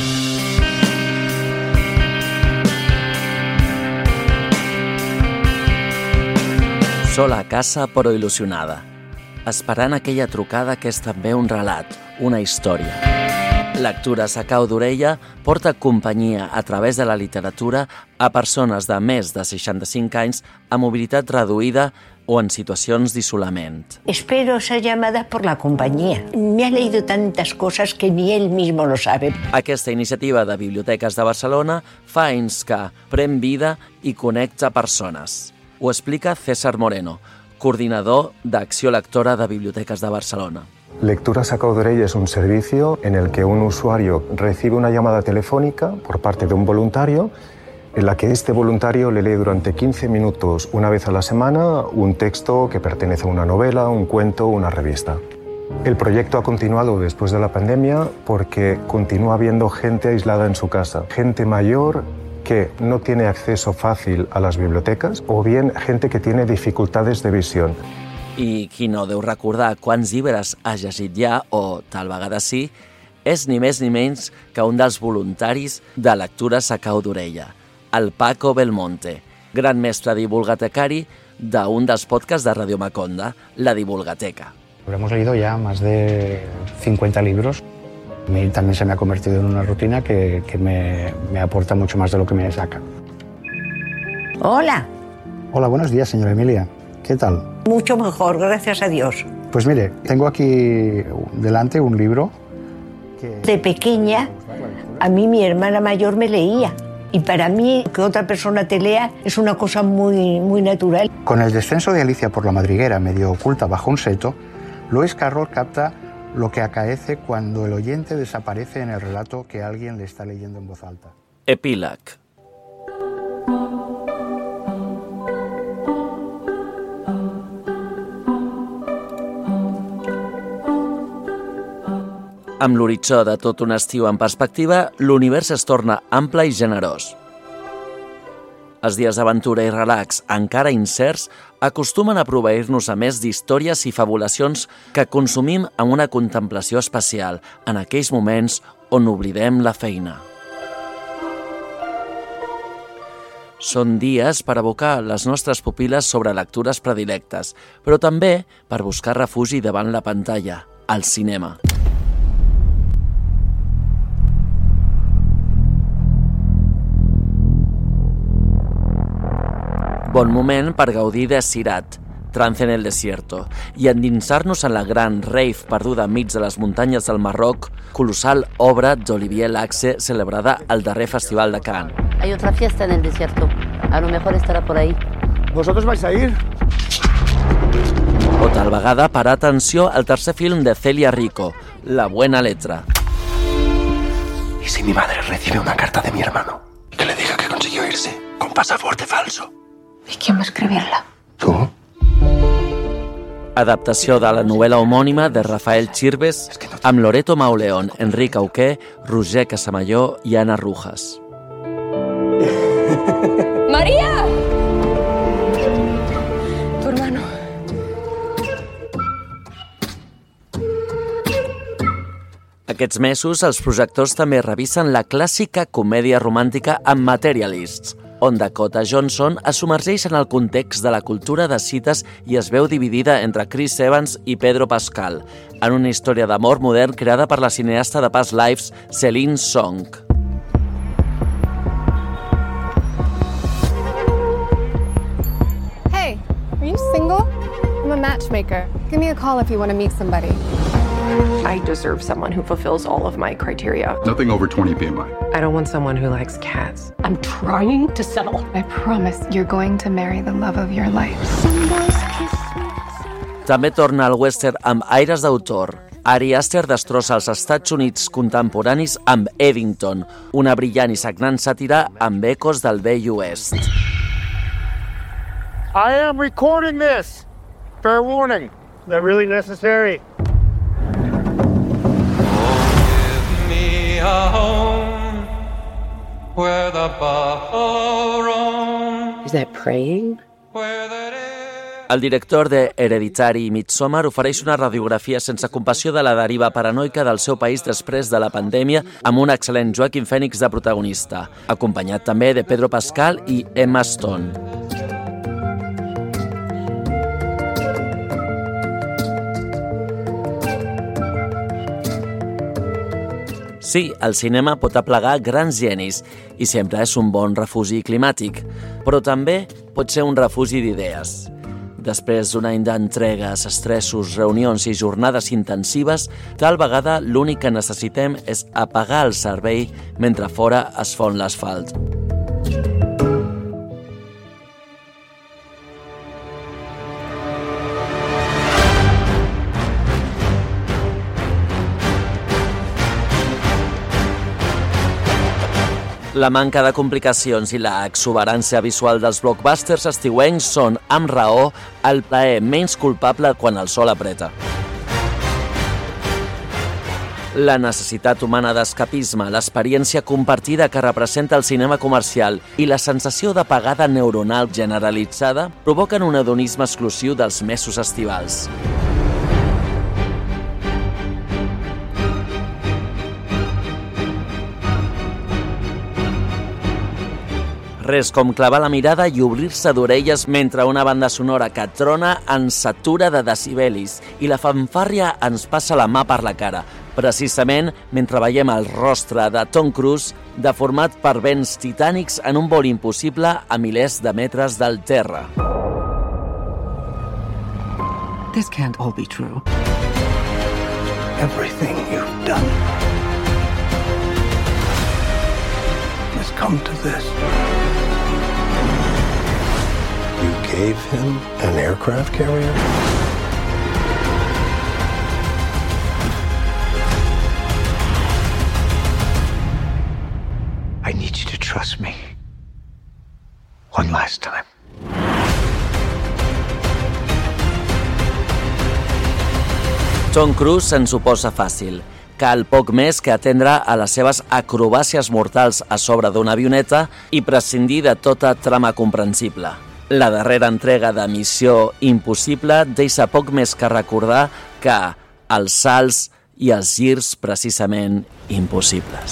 Speaker 1: Sola a casa però il·lusionada, esperant aquella trucada que és també un relat, una història. Lectures a cau d'orella porta companyia a través de la literatura a persones de més de 65 anys amb mobilitat reduïda o en situacions d'isolament.
Speaker 10: Espero ser llamada por la compañía. Me ha leído tantas cosas que ni él mismo lo sabe.
Speaker 1: Aquesta iniciativa de Biblioteques de Barcelona fa anys que pren vida i connecta persones. Ho explica César Moreno, coordinador d'Acció Lectora de Biblioteques de Barcelona.
Speaker 11: Lecturas a cau d'orella es un servicio en el que un usuario recibe una llamada telefónica por parte de un voluntario en la que este voluntario le lee durante 15 minutos una vez a la semana un texto que pertenece a una novela, un cuento o una revista. El proyecto ha continuado después de la pandemia porque continúa habiendo gente aislada en su casa, gente mayor que no tiene acceso fàcil a les bibliotecas o bien gente que tiene dificultades de visión.
Speaker 1: I qui no deu recordar quants llibres ha llegit ja, o tal vegada sí, és ni més ni menys que un dels voluntaris de Lectures a cau d'orella, el Paco Belmonte, gran mestre divulgatecari d'un dels podcasts de Radio Maconda, La Divulgateca.
Speaker 12: Hemos leído ya más de 50 libros. A mí también se me ha convertido en una rutina que me aporta mucho más de lo que me saca.
Speaker 10: Hola.
Speaker 12: Hola, buenos días, señora Emilia. ¿Qué tal?
Speaker 10: Mucho mejor, gracias a Dios.
Speaker 12: Pues mire, tengo aquí delante un libro que...
Speaker 10: De pequeña, a mí mi hermana mayor me leía. Y para mí, que otra persona te lea es una cosa muy, muy natural.
Speaker 12: Con el descenso de Alicia por la madriguera, medio oculta bajo un seto, Lewis Carroll capta lo que acaece cuando el oyente desaparece en el relato que alguien le está leyendo en voz alta.
Speaker 1: Epíleg. Amb l'horitzó de tot un estiu en perspectiva, l'univers es torna ample i generós. Els dies d'aventura i relax, encara incerts, acostumen a proveir-nos a més d'històries i fabulacions que consumim amb una contemplació especial en aquells moments on oblidem la feina. Són dies per abocar les nostres pupil·les sobre lectures predilectes, però també per buscar refugi davant la pantalla, al cinema. Bon moment per gaudir de Sirat, Trance en el desierto, i endinsar-nos en la gran rave perduda enmig de les muntanyes del Marroc, colossal obra d'Olivier Laxe celebrada al darrer Festival de Cannes.
Speaker 13: Hay otra fiesta en el desierto. A lo mejor estará por ahí.
Speaker 14: ¿Vosotros vais a ir?
Speaker 1: O tal vegada parar atenció al tercer film de Celia Rico, La buena letra.
Speaker 15: ¿Y si mi madre recibe una carta de mi hermano? Que le diga que consiguió irse con pasaporte falso.
Speaker 16: ¿Y quién va a escribirla?
Speaker 15: ¿Tú?
Speaker 1: Adaptació de la novel·la homònima de Rafael Chirves amb Loreto Mauleón, Enric Auqué, Roger Casamalló i Ana Rujas.
Speaker 16: ¡María! Tu hermano.
Speaker 1: Aquests mesos, els projectors també revisen la clàssica comèdia romàntica amb Materialists, on Dakota Johnson es submergeix en el context de la cultura de cites i es veu dividida entre Chris Evans i Pedro Pascal, en una història d'amor modern creada per la cineasta de Past Lives, Celine Song.
Speaker 17: Hey, are you single? I'm a matchmaker. Give me a call if you want to meet somebody.
Speaker 16: I deserve someone who fulfills all of my criteria.
Speaker 18: Nothing over 20 BMI.
Speaker 16: I don't want someone who likes cats. I'm trying to settle.
Speaker 17: I promise you're going to marry the love of your life.
Speaker 1: També torna al western amb aires d'autor. Ari Aster destrossa els Estats Units contemporanis amb Eddington, una brillant i sagnant sàtira amb ecos del vell oest.
Speaker 14: I am recording this. Fair warning. Is that really necessary?
Speaker 16: Is that praying?
Speaker 1: El director de Hereditary i Midsommar ofereix una radiografia sense compassió de la deriva paranoica del seu país després de la pandèmia amb un excel·lent Joaquin Phoenix de protagonista, acompanyat també de Pedro Pascal i Emma Stone. Sí, el cinema pot aplegar grans genis i sempre és un bon refugi climàtic, però també pot ser un refugi d'idees. Després d'un any d'entregues, estressos, reunions i jornades intensives, tal vegada l'únic que necessitem és apagar el cervell mentre fora es fon l'asfalt. La manca de complicacions i la exuberància visual dels blockbusters estiuencs són, amb raó, el plaer menys culpable quan el sol apreta. La necessitat humana d'escapisme, l'experiència compartida que representa el cinema comercial i la sensació d'apagada neuronal generalitzada provoquen un hedonisme exclusiu dels mesos estivals. Res com clavar la mirada i obrir-se d'orelles mentre una banda sonora que trona ens satura de decibelis i la fanfàrria ens passa la mà per la cara, precisament mentre veiem el rostre de Tom Cruise deformat per vents titànics en un vol impossible a milers de metres del terra.
Speaker 19: This can't all be true.
Speaker 15: Everything you've done has come to this. You gave him an aircraft carrier? I need you to trust me. One last time.
Speaker 1: Tom Cruise se'ns ho posa fàcil. Cal poc més que atendre a les seves acrobàcies mortals a sobre d'una avioneta i prescindir de tota trama comprensible. La darrera entrega de Missió Impossible deixa poc més que recordar que els salts i els girs precisament impossibles.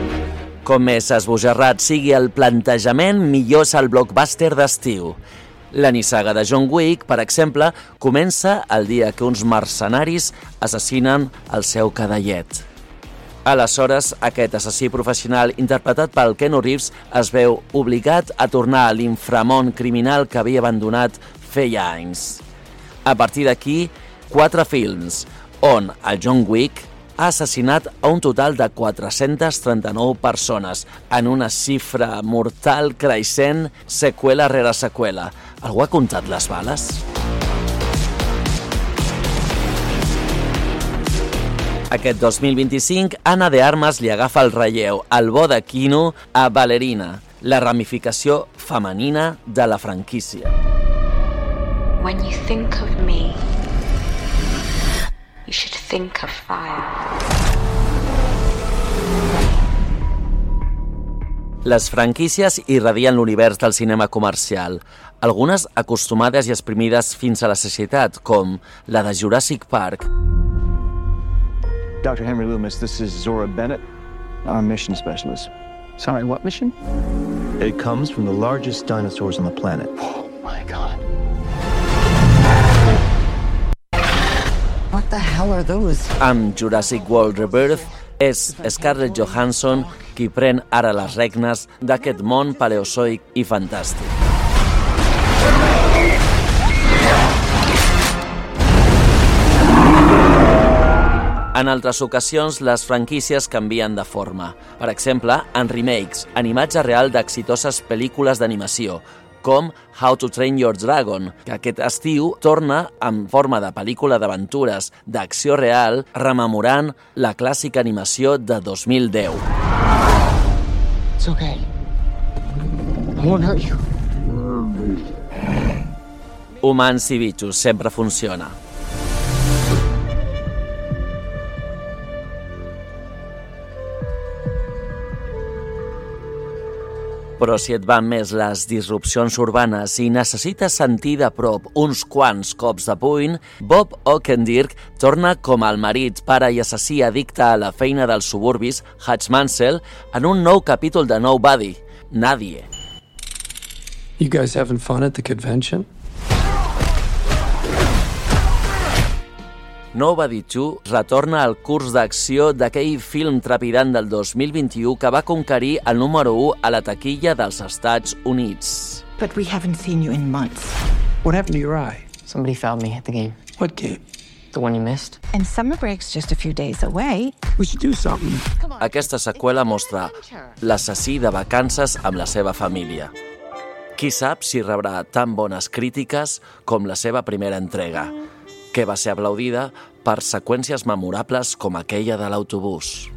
Speaker 1: Com més esbojarrat sigui el plantejament, millor és el blockbuster d'estiu. La nissaga de John Wick, per exemple, comença el dia que uns mercenaris assassinen el seu cadellet. Aleshores, aquest assassí professional interpretat pel Keanu Reeves es veu obligat a tornar a l'inframón criminal que havia abandonat feia anys. A partir d'aquí, 4 films, on el John Wick ha assassinat a un total de 439 persones, en una xifra mortal creixent seqüela rere seqüela. Algú ha comptat les bales? Aquest 2025, Ana de Armas li agafa el relleu al bo de Keanu a Ballerina, la ramificació femenina de la franquícia.
Speaker 18: When you think of me, you should think of fire.
Speaker 1: Les franquícies irradien l'univers del cinema comercial, algunes acostumades i exprimides fins a la societat, com la de Jurassic Park.
Speaker 20: Dr. Henry Loomis, this is Zora Bennett. I'm a mission specialist.
Speaker 21: Sorry, what mission?
Speaker 20: It comes from the largest dinosaurs on the planet.
Speaker 21: Oh my God. What the hell are those?
Speaker 1: Amb Jurassic World Rebirth, és Scarlett Johansson qui pren ara les regnes d'aquest món paleozoic i fantàstic. En altres ocasions, les franquícies canvien de forma. Per exemple, en remakes, en imatge real d'exitoses pel·lícules d'animació, com How to Train Your Dragon, que aquest estiu torna en forma de pel·lícula d'aventures d'acció real, rememorant la clàssica animació de 2010.
Speaker 21: It's okay. I won't hurt you.
Speaker 1: Humans i bitxos, sempre funciona. Però si et van més les disrupcions urbanes i necessites sentir de prop uns quants cops de puny, Bob Odenkirk torna com el marit, pare i assassí addicte a la feina dels suburbis, Hutch Mansell, en un nou capítol de Nobody, Nadie.
Speaker 22: You guys having fun at the convention?
Speaker 1: Nobody 2 retorna al curs d'acció d'aquell film trepidant del 2021 que va conquerir el número 1 a la taquilla dels Estats Units.
Speaker 23: But we haven't seen you in months.
Speaker 22: What happened to your eye?
Speaker 21: Somebody found me at the game.
Speaker 22: What game?
Speaker 21: The one you missed.
Speaker 23: And summer break's just a few days away.
Speaker 22: We should do something.
Speaker 1: Aquesta seqüela mostra l'assassí de vacances amb la seva família. Qui sap si rebrà tan bones crítiques com la seva primera entrega, que va ser aplaudida per seqüències memorables com aquella de l'autobús.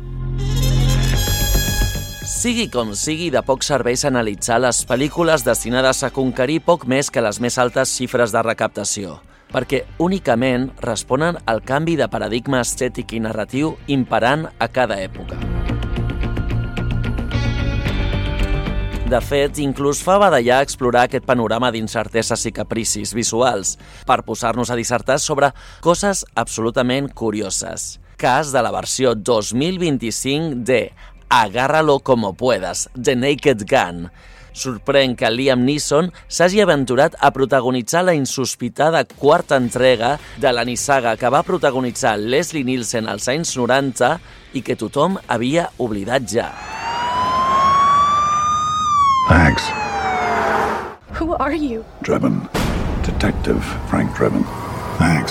Speaker 1: Sigui com sigui, de poc serveix analitzar les pel·lícules destinades a conquerir poc més que les més altes xifres de recaptació, perquè únicament responen al canvi de paradigma estètic i narratiu imperant a cada època. De fet, inclús fa badallar explorar aquest panorama d'incerteses i capricis visuals per posar-nos a dissertar sobre coses absolutament curioses. Cas de la versió 2025 de Agárralo como puedas, The Naked Gun. Sorprèn que Liam Neeson s'hagi aventurat a protagonitzar la insospitada quarta entrega de la nissaga que va protagonitzar Leslie Nielsen als anys 90 i que tothom havia oblidat ja.
Speaker 24: Thanks.
Speaker 17: Who are you?
Speaker 24: Drebin. Detective Frank Drebin. Thanks.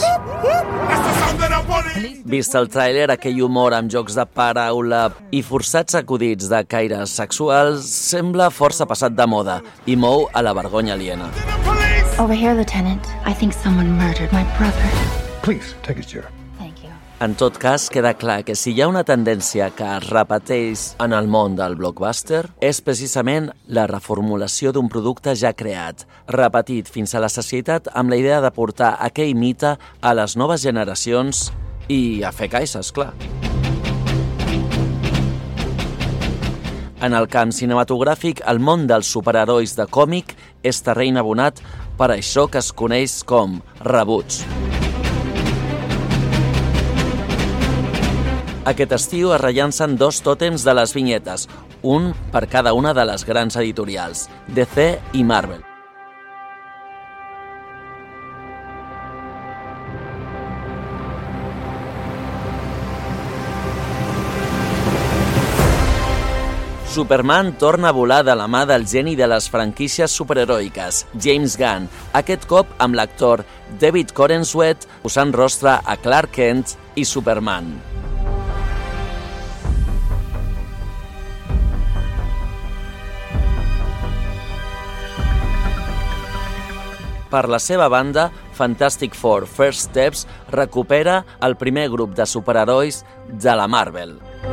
Speaker 1: Vist el tràiler, aquell humor amb jocs de paraula i forçats acudits de caires sexuals sembla força passat de moda i mou a la vergonya aliena.
Speaker 7: Over here, Lieutenant. I think someone murdered my brother.
Speaker 24: Please, take a chair.
Speaker 1: En tot cas, queda clar que si hi ha una tendència que es repeteix en el món del blockbuster, és precisament la reformulació d'un producte ja creat, repetit fins a la sacietat amb la idea de portar aquell mite a les noves generacions i a fer caixes, clar. En el camp cinematogràfic, el món dels superherois de còmic és terreny abonat per això que es coneix com rebuts. Aquest estiu es rellancen 2 tòtems de les vinyetes, un per cada una de les grans editorials, DC i Marvel. Superman torna a volar de la mà del geni de les franquícies superheroiques, James Gunn, aquest cop amb l'actor David Corenswet posant rostre a Clark Kent i Superman. Per la seva banda, Fantastic Four First Steps recupera el primer grup de superherois de la Marvel.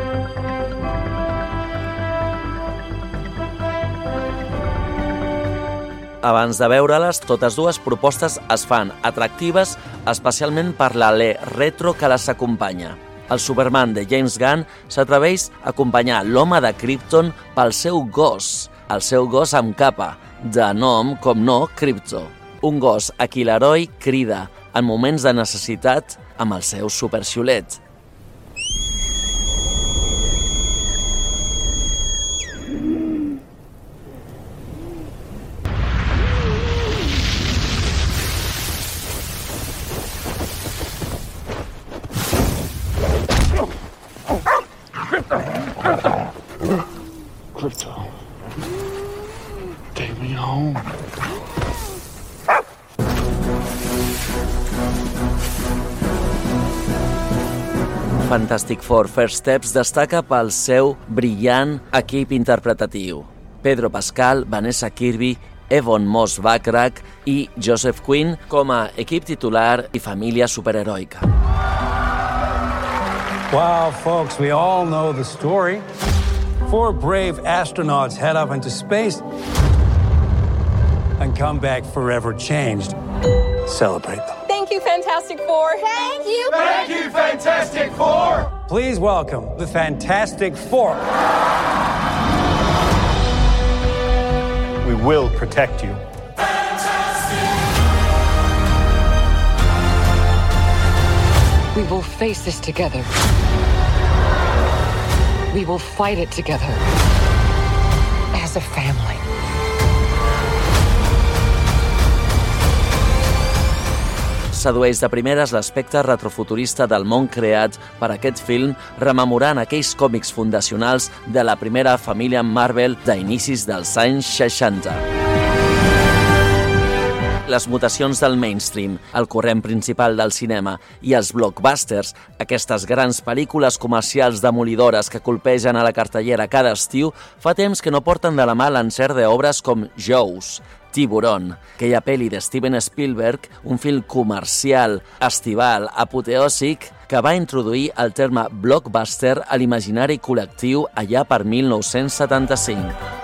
Speaker 1: Abans de veure-les, totes dues propostes es fan atractives, especialment per l'alè retro que les acompanya. El Superman de James Gunn s'atreveix a acompanyar l'home de Krypton pel seu gos, el seu gos amb capa, de nom, com no, Krypto. Un gos a qui l'heroi crida en moments de necessitat amb el seu superxiulet.
Speaker 24: Krypto, take me home.
Speaker 1: Fantastic Four First Steps destaca pel seu brillant equip interpretatiu. Pedro Pascal, Vanessa Kirby, Evan Moss-Backrack i Joseph Quinn com a equip titular i família superheroica.
Speaker 2: Wow, folks, we all know the story. 4 brave astronauts head up into space and come back forever changed. Celebrate them.
Speaker 17: Thank you, Fantastic Four. Thank you.
Speaker 14: Thank you, Fantastic Four.
Speaker 2: Please welcome the Fantastic Four.
Speaker 4: We will protect you.
Speaker 19: We will face this together. We will fight it together. As a family.
Speaker 1: Sedueix de primeres l'aspecte retrofuturista del món creat per aquest film, rememorant aquells còmics fundacionals de la primera família Marvel d'inicis dels anys 60. Les mutacions del mainstream, el corrent principal del cinema i els blockbusters, aquestes grans pel·lícules comercials demolidores que colpegen a la cartellera cada estiu, fa temps que no porten de la mà l'encert d'obres com Jaws, Tiburón, aquella pel·li de Steven Spielberg, un film comercial, estival, apoteòsic, que va introduir el terme blockbuster a l'imaginari col·lectiu allà per 1975.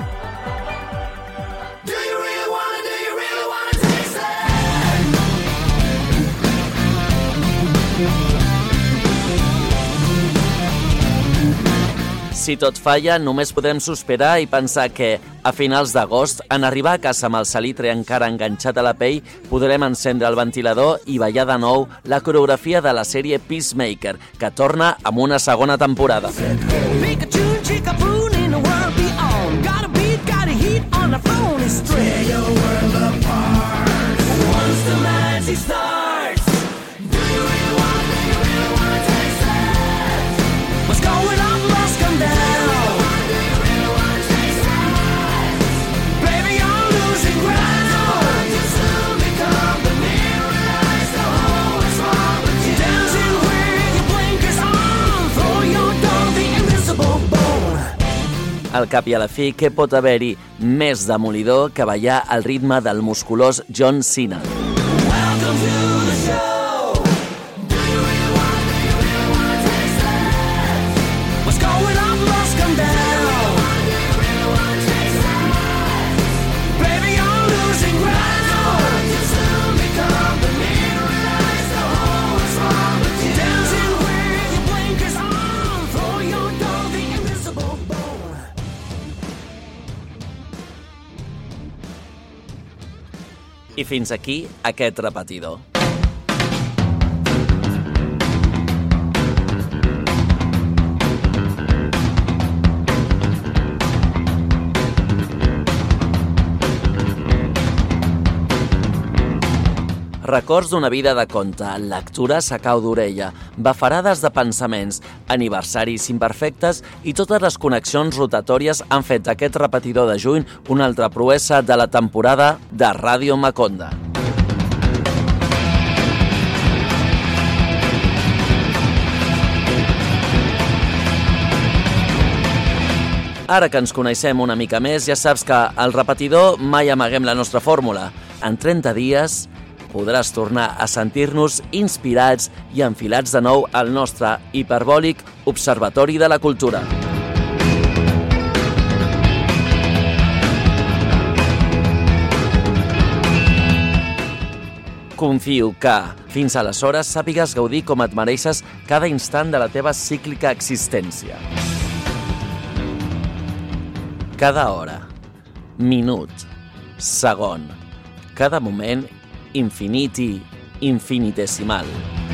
Speaker 1: Si tot falla, només podem sospirar i pensar que, a finals d'agost, en arribar a casa amb el salitre encara enganxat a la pell, podrem encendre el ventilador i ballar de nou la coreografia de la sèrie Peacemaker, que torna amb una segona temporada. Al cap i a la fi, què pot haver-hi més demolidor que ballar al ritme del musculós John Cena? I fins aquí aquest repetidor. records d'una vida de conte, lectures a cau d'orella, bafarades de pensaments, aniversaris imperfectes i totes les connexions rotatòries han fet d'aquest repetidor de juny una altra proesa de la temporada de Ràdio Maconda. Ara que ens coneixem una mica més, ja saps que al repetidor mai amaguem la nostra fórmula. En 30 dies podràs tornar a sentir-nos inspirats i enfilats de nou al nostre hiperbòlic Observatori de la Cultura. Confio que, fins aleshores, sàpigues gaudir com et mereixes cada instant de la teva cíclica existència. Cada hora, minut, segon, cada moment infinit i infinitesimal.